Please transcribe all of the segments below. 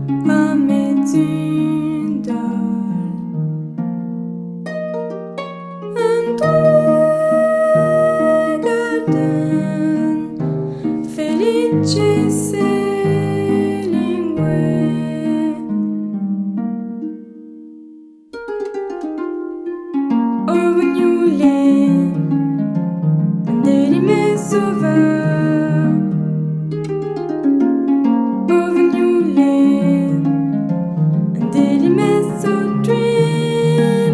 à mes idoles. Un due garden felice se lingue. Ognule dei me sauveur. Ognule dei me so dream.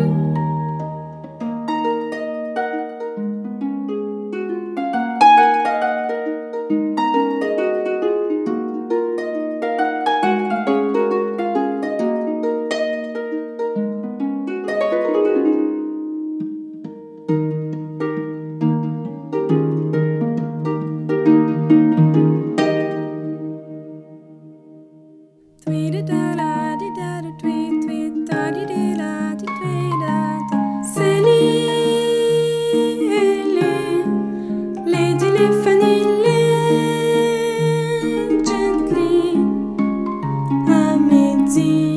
Gently, a mezzi.